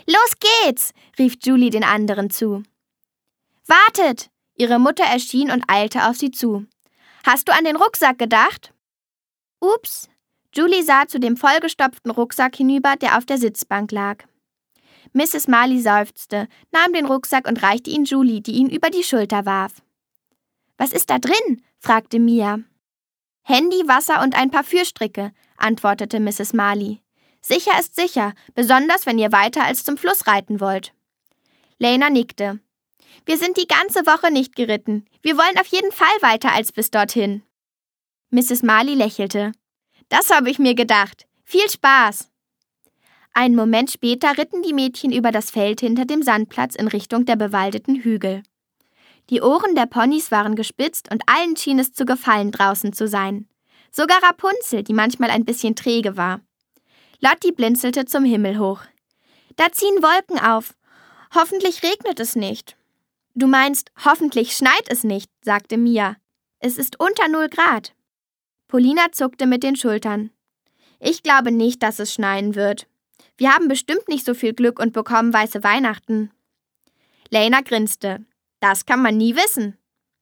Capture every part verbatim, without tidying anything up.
»Los geht's«, rief Julie den anderen zu. »Wartet!« Ihre Mutter erschien und eilte auf sie zu. »Hast du an den Rucksack gedacht?« »Ups«, Julie sah zu dem vollgestopften Rucksack hinüber, der auf der Sitzbank lag. Misses Marley seufzte, nahm den Rucksack und reichte ihn Julie, die ihn über die Schulter warf. »Was ist da drin?« fragte Mia. »Handy, Wasser und ein paar Fürstricke«, antwortete Misses Marley. »Sicher ist sicher, besonders wenn ihr weiter als zum Fluss reiten wollt.« Lena nickte. »Wir sind die ganze Woche nicht geritten. Wir wollen auf jeden Fall weiter als bis dorthin.« Misses Marley lächelte. »Das habe ich mir gedacht. Viel Spaß!« Einen Moment später ritten die Mädchen über das Feld hinter dem Sandplatz in Richtung der bewaldeten Hügel. Die Ohren der Ponys waren gespitzt und allen schien es zu gefallen, draußen zu sein. Sogar Rapunzel, die manchmal ein bisschen träge war. Lottie blinzelte zum Himmel hoch. »Da ziehen Wolken auf. Hoffentlich regnet es nicht.« »Du meinst, hoffentlich schneit es nicht«, sagte Mia. »Es ist unter null Grad.« Polina zuckte mit den Schultern. »Ich glaube nicht, dass es schneien wird. Wir haben bestimmt nicht so viel Glück und bekommen weiße Weihnachten.« Lena grinste. »Das kann man nie wissen.«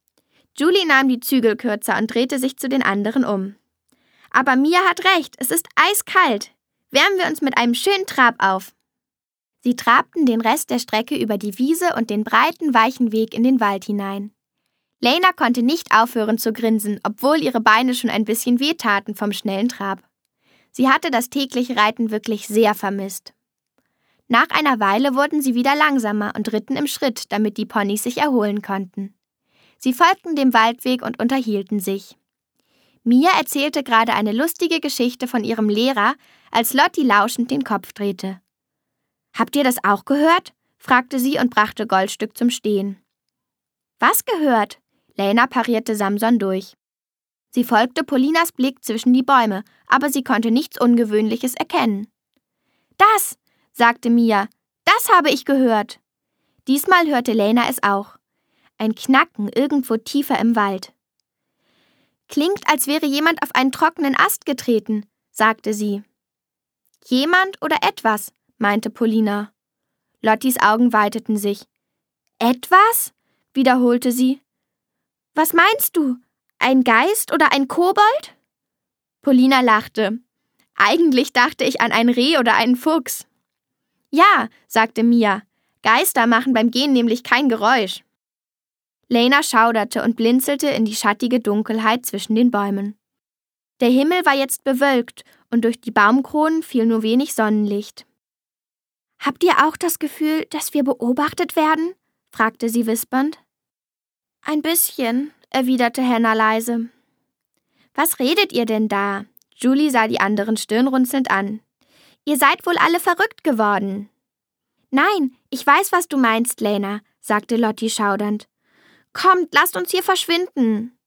Julie nahm die Zügel kürzer und drehte sich zu den anderen um. »Aber Mia hat recht, es ist eiskalt. Wärmen wir uns mit einem schönen Trab auf.« Sie trabten den Rest der Strecke über die Wiese und den breiten, weichen Weg in den Wald hinein. Lena konnte nicht aufhören zu grinsen, obwohl ihre Beine schon ein bisschen wehtaten vom schnellen Trab. Sie hatte das tägliche Reiten wirklich sehr vermisst. Nach einer Weile wurden sie wieder langsamer und ritten im Schritt, damit die Ponys sich erholen konnten. Sie folgten dem Waldweg und unterhielten sich. Mia erzählte gerade eine lustige Geschichte von ihrem Lehrer, als Lottie lauschend den Kopf drehte. »Habt ihr das auch gehört?« fragte sie und brachte Goldstück zum Stehen. »Was gehört?« Lena parierte Samson durch. Sie folgte Polinas Blick zwischen die Bäume, aber sie konnte nichts Ungewöhnliches erkennen. »Das«, sagte Mia, »das habe ich gehört.« Diesmal hörte Lena es auch. Ein Knacken irgendwo tiefer im Wald. »Klingt, als wäre jemand auf einen trockenen Ast getreten«, sagte sie. »Jemand oder etwas«, meinte Polina. Lotties Augen weiteten sich. »Etwas?«, wiederholte sie. »Was meinst du? Ein Geist oder ein Kobold?« Polina lachte. »Eigentlich dachte ich an ein Reh oder einen Fuchs.« »Ja«, sagte Mia. »Geister machen beim Gehen nämlich kein Geräusch.« Lena schauderte und blinzelte in die schattige Dunkelheit zwischen den Bäumen. Der Himmel war jetzt bewölkt und durch die Baumkronen fiel nur wenig Sonnenlicht. »Habt ihr auch das Gefühl, dass wir beobachtet werden?« fragte sie wispernd. »Ein bisschen«, erwiderte Hannah leise. »Was redet ihr denn da?« Julie sah die anderen stirnrunzelnd an. »Ihr seid wohl alle verrückt geworden.« »Nein, ich weiß, was du meinst, Lena«, sagte Lottie schaudernd. »Kommt, lasst uns hier verschwinden.«